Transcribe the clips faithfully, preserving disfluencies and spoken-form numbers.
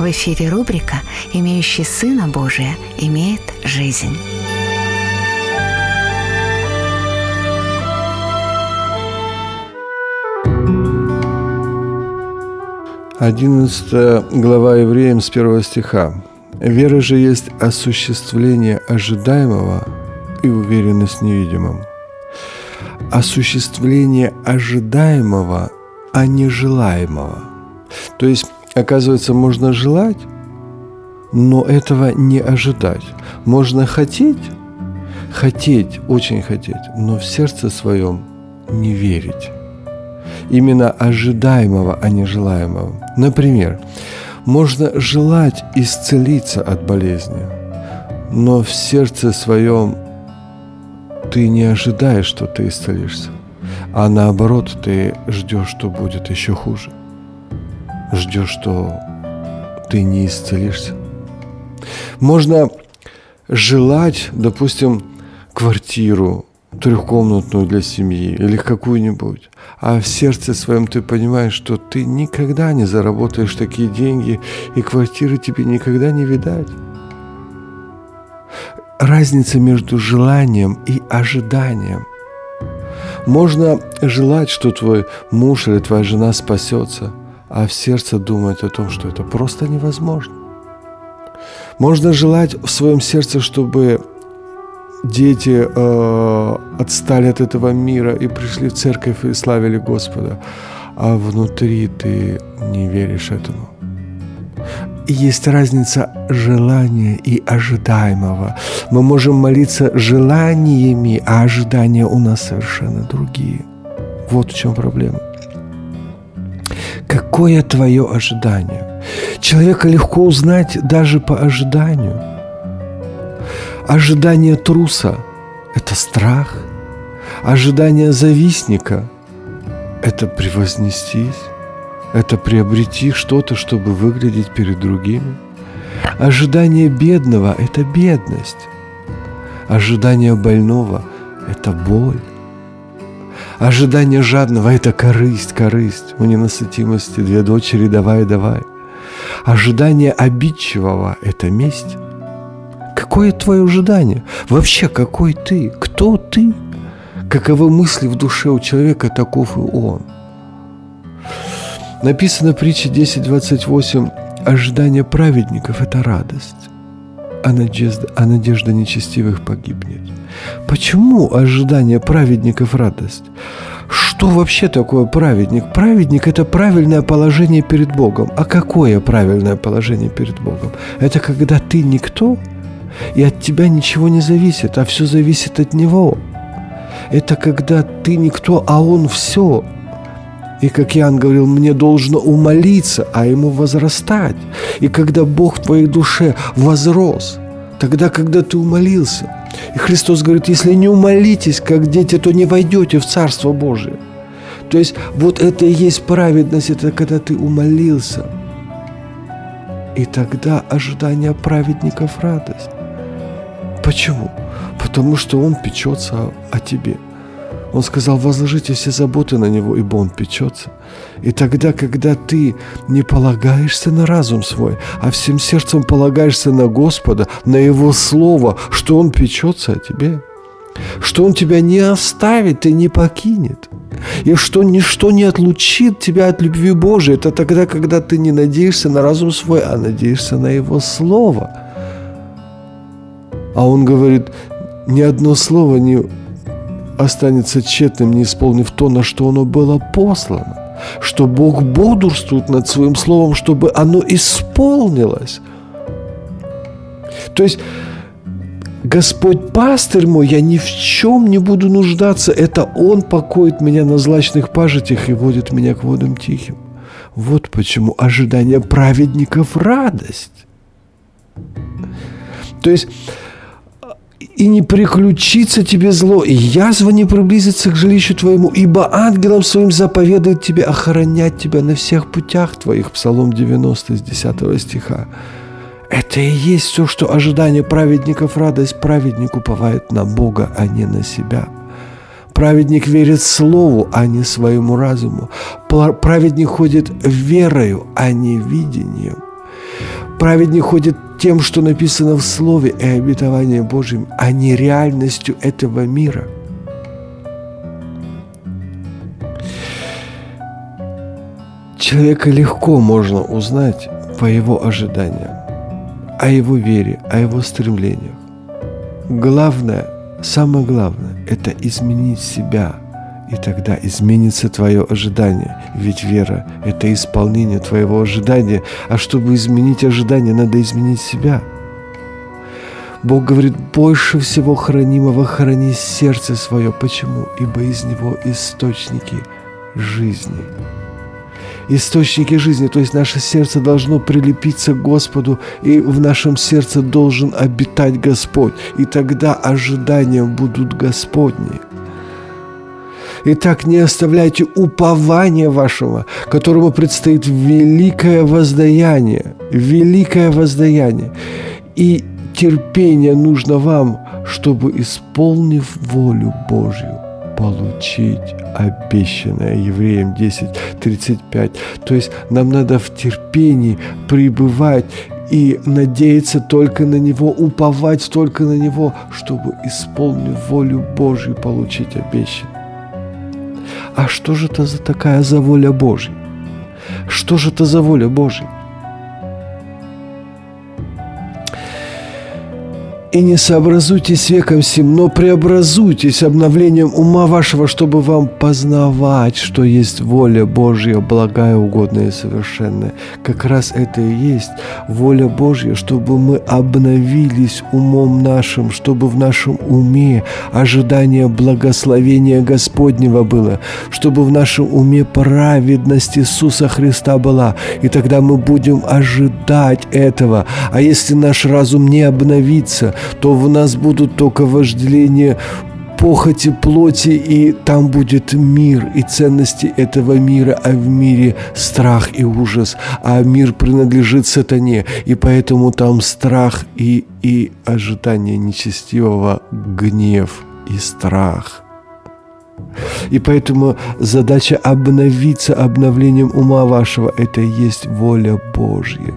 В эфире рубрика «Имеющий Сына Божия имеет жизнь». одиннадцатая глава Евреям с первого стиха. «Вера же есть осуществление ожидаемого и уверенность в невидимом». Осуществление ожидаемого, а не желаемого. То есть, оказывается, можно желать, но этого не ожидать. Можно хотеть, хотеть, очень хотеть, но в сердце своем не верить. Именно ожидаемого, а не желаемого. Например, можно желать исцелиться от болезни, но в сердце своем ты не ожидаешь, что ты исцелишься, а наоборот, ты ждешь, что будет еще хуже. Ждешь, что ты не исцелишься. Можно желать, допустим, квартиру трехкомнатную для семьи или какую-нибудь, а в сердце своем ты понимаешь, что ты никогда не заработаешь такие деньги, и квартиры тебе никогда не видать. Разница между желанием и ожиданием. Можно желать, что твой муж или твоя жена спасется, а в сердце думать о том, что это просто невозможно. Можно желать в своем сердце, чтобы дети э, отстали от этого мира и пришли в церковь и славили Господа, а внутри ты не веришь этому. И есть разница желания и ожидаемого. Мы можем молиться желаниями, а ожидания у нас совершенно другие. Вот в чем проблема. Какое твое ожидание? Человека легко узнать даже по ожиданию. Ожидание труса – это страх. Ожидание завистника – это превознестись. Это приобрети что-то, чтобы выглядеть перед другими. Ожидание бедного – это бедность. Ожидание больного – это боль. Ожидание жадного – это корысть, корысть. У ненасытимости две дочери, давай, давай. Ожидание обидчивого – это месть. Какое твое ожидание? Вообще, какой ты? Кто ты? Каковы мысли в душе у человека, таков и он. Написано в притче десять двадцать восемь: ожидание праведников – это радость, а надежда, а надежда нечестивых погибнет. Почему ожидание праведников – радость? Что вообще такое праведник? Праведник – это правильное положение перед Богом. А какое правильное положение перед Богом? Это когда ты никто, и от тебя ничего не зависит, а все зависит от Него. Это когда ты никто, а Он все. И, как Иоанн говорил, мне должно умолиться, а ему возрастать. И когда Бог в твоей душе возрос, тогда, когда ты умолился. И Христос говорит, если не умолитесь, как дети, то не войдете в Царство Божие. То есть вот это и есть праведность, это когда ты умолился. И тогда ожидание праведников – радость. Почему? Потому что Он печется о, о тебе. Он сказал, возложите все заботы на Него, ибо Он печется. И тогда, когда ты не полагаешься на разум свой, а всем сердцем полагаешься на Господа, на Его Слово, что Он печется о тебе, что Он тебя не оставит и не покинет, и что ничто не отлучит тебя от любви Божией, это тогда, когда ты не надеешься на разум свой, а надеешься на Его Слово. А Он говорит, ни одно слово не останется тщетным, не исполнив то, на что оно было послано, что Бог бодрствует над Своим Словом, чтобы оно исполнилось. То есть Господь пастырь мой, я ни в чем не буду нуждаться, это Он покоит меня на злачных пажитях и водит меня к водам тихим. Вот почему ожидание праведников – радость. То есть и не приключится тебе зло, и язва не приблизится к жилищу твоему, ибо ангелом своим заповедует тебе охранять тебя на всех путях твоих. Псалом девяносто, с десятого стиха. Это и есть все, что ожидание праведников – радость. Праведник уповает на Бога, а не на себя. Праведник верит слову, а не своему разуму. Праведник ходит верою, а не видением. Праведник ходит тем, что написано в Слове и обетовании Божьем, а не реальностью этого мира. Человека легко можно узнать по его ожиданиям, о его вере, о его стремлениях. Главное, самое главное – это изменить себя, и тогда изменится твое ожидание. Ведь вера – это исполнение твоего ожидания, а чтобы изменить ожидание, надо изменить себя. Бог говорит: больше всего хранимого храни сердце свое. Почему? Ибо из него источники жизни. Источники жизни, то есть наше сердце должно прилепиться к Господу, и в нашем сердце должен обитать Господь, и тогда ожидания будут Господни. Итак, не оставляйте упования вашего, которому предстоит великое воздаяние, великое воздаяние, и терпение нужно вам, чтобы, исполнив волю Божью, получить обещанное. Евреям десять тридцать пять. То есть нам надо в терпении пребывать и надеяться только на Него, уповать только на Него, чтобы, исполнив волю Божью, получить обещанное. А что же это за такая за воля Божья? Что же это за воля Божья? «И не сообразуйтесь с веком сим, но преобразуйтесь обновлением ума вашего, чтобы вам познавать, что есть воля Божья, благая, угодная и совершенная». Как раз это и есть воля Божья, чтобы мы обновились умом нашим, чтобы в нашем уме ожидание благословения Господнего было, чтобы в нашем уме праведность Иисуса Христа была, и тогда мы будем ожидать этого. А если наш разум не обновится, то в нас будут только вожделения похоти плоти, и там будет мир и ценности этого мира, а в мире страх и ужас, а мир принадлежит сатане, и поэтому там страх и, и ожидание нечестивого, гнев и страх. И поэтому задача обновиться обновлением ума вашего – это и есть воля Божья.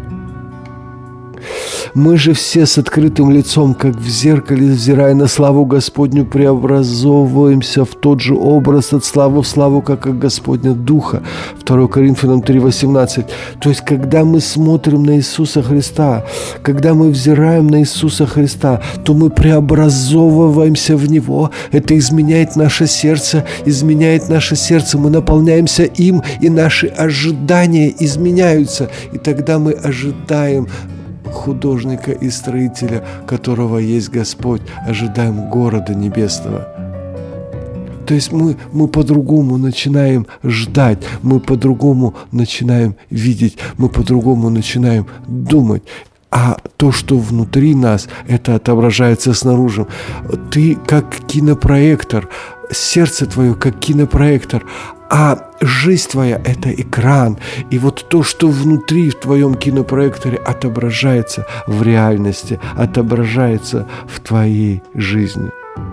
Мы же все с открытым лицом, как в зеркале, взирая на славу Господню, преобразовываемся в тот же образ от славы в славу, как от Господня Духа. второе Коринфянам три восемнадцать. То есть, когда мы смотрим на Иисуса Христа, когда мы взираем на Иисуса Христа, то мы преобразовываемся в Него. Это изменяет наше сердце, изменяет наше сердце. Мы наполняемся им, и наши ожидания изменяются. И тогда мы ожидаем художника и строителя, которого есть Господь, ожидаем города небесного. То есть мы, мы по-другому начинаем ждать, мы по-другому начинаем видеть, мы по-другому начинаем думать. А то, что внутри нас, это отображается снаружи. Ты как кинопроектор, сердце твое как кинопроектор, а жизнь твоя – это экран. И вот то, что внутри в твоем кинопроекторе, отображается в реальности, отображается в твоей жизни.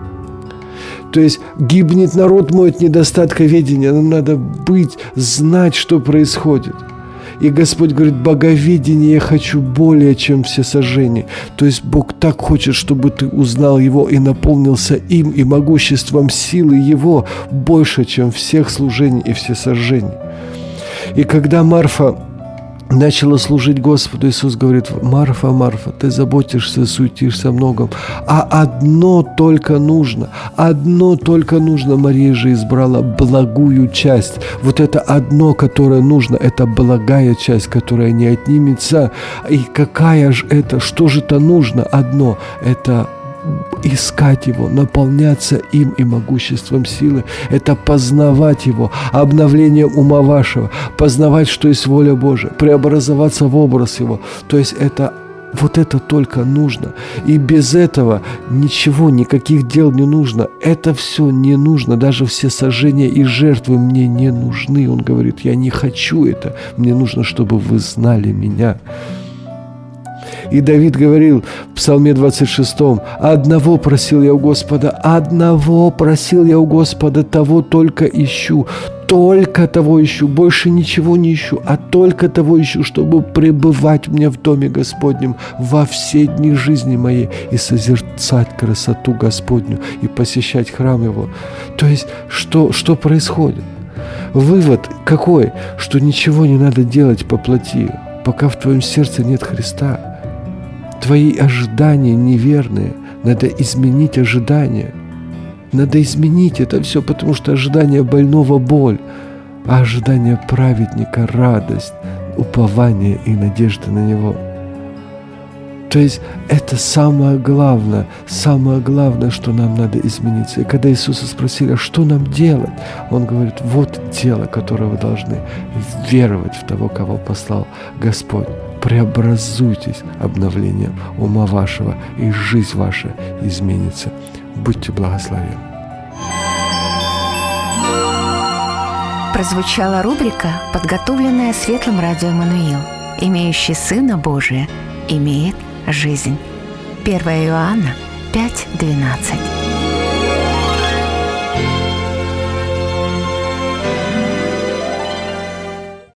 То есть гибнет народ мой от недостатка ведения. Нам надо быть, знать, что происходит. И Господь говорит: боговедение я хочу более, чем всесожжение. То есть Бог так хочет, чтобы ты узнал Его и наполнился им, и могуществом силы Его больше, чем всех служений и всесожжений. И когда Марфа начала служить Господу, Иисус говорит: Марфа, Марфа, ты заботишься, суетишься о многом, а одно только нужно, одно только нужно. Мария же избрала благую часть. Вот это одно, которое нужно, это благая часть, которая не отнимется. И какая же это, что же это нужно? Одно, это искать Его, наполняться им и могуществом силы. Это познавать Его, обновлением ума вашего, познавать, что есть воля Божия, преобразоваться в образ Его. То есть это вот это только нужно. И без этого ничего, никаких дел не нужно. Это все не нужно. Даже все сожжения и жертвы мне не нужны. Он говорит: я не хочу это. Мне нужно, чтобы вы знали меня. И Давид говорил в Псалме двадцать шестом: «Одного просил я у Господа, одного просил я у Господа, того только ищу, только того ищу, больше ничего не ищу, а только того ищу, чтобы пребывать мне в доме Господнем во все дни жизни моей и созерцать красоту Господню и посещать храм Его». То есть, что, что происходит? Вывод какой? Что ничего не надо делать по плоти, пока в твоем сердце нет Христа. Твои ожидания неверные. Надо изменить ожидания. Надо изменить это все, потому что ожидание больного – боль, а ожидание праведника – радость, упование и надежда на Него. То есть это самое главное, самое главное, что нам надо измениться. И когда Иисуса спросили, а что нам делать? Он говорит: вот дело, которое вы должны веровать в того, кого послал Господь. Преобразуйтесь обновлением ума вашего, и жизнь ваша изменится. Будьте благословенны. Прозвучала рубрика, подготовленная Светлым Радио Эммануил. Имеющий Сына Божия имеет жизнь. первое Иоанна пять двенадцать.